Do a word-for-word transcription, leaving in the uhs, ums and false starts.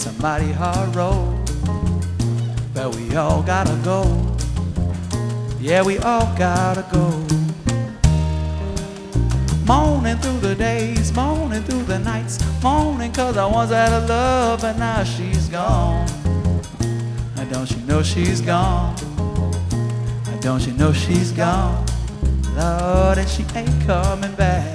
It's a mighty hard road, but we all gotta go. Yeah, we all gotta go. Moaning through the days, moaning through the nights, moaning cause I once had a love, but now she's gone. And don't you know she's gone? And don't you know she's gone? Lord, and she ain't coming back.